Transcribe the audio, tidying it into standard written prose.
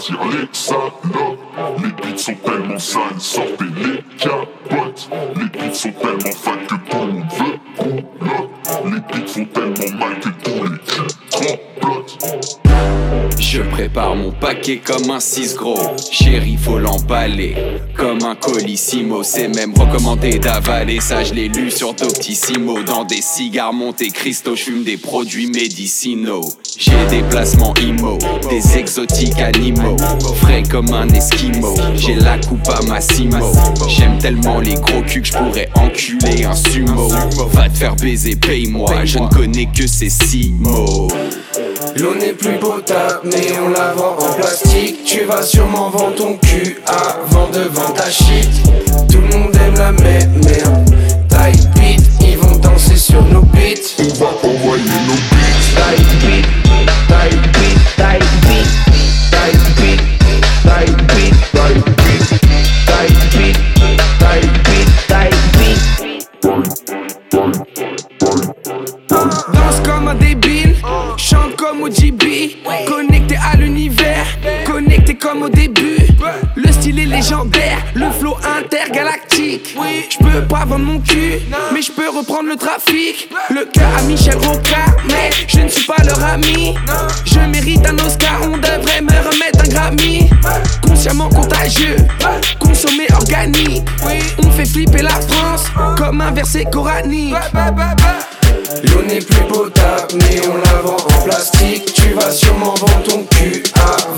attire les salopes. Les beats sont tellement sales, sortez les capotes. Les beats sont tellement fat que tout le monde veut coulotte. Les beats font tellement mal que tous les culs tremblotent. Je prépare mon paquet comme un 6 gros. Chérie, faut l'emballer comme un colissimo. C'est même recommandé d'avaler. Ça, je l'ai lu sur Doctissimo. Dans des cigares Monte Cristo, je fume des produits médicinaux. J'ai des placements IMO, des exotiques animaux. Frais comme un esquimau. J'ai la coupe à Massimo. J'aime tellement les gros culs que je pourrais enculer un sumo. Va te faire baiser, paye-moi. Je ne connais que ces 6 mots. L'eau n'est plus potable, mais on la vend en plastique. Tu vas sûrement vendre ton cul avant de vendre ta shit. Tout le monde aime la même merde. Tight beat, ils vont danser sur nos beats. On va envoyer nos beats. Tight beat, tight beat, tight beat, tight beat, tight beat, tight beat, tight beat, tight beat, tight beat. Danse comme un débile, chante comme OGB, connecté à l'univers, connecté comme au début. Le style est légendaire, le flow intergalactique. J'peux pas vendre mon cul, mais j'peux reprendre le trafic. Le cœur à Michel Rocard, mais je ne suis pas leur ami. Je mérite un Oscar, on devrait me remettre un Grammy. Consciemment contagieux, consommé organique. On fait flipper la France comme un verset coranique. L'eau n'est plus potable, mais on la vend en plastique. Tu vas sûrement vendre ton cul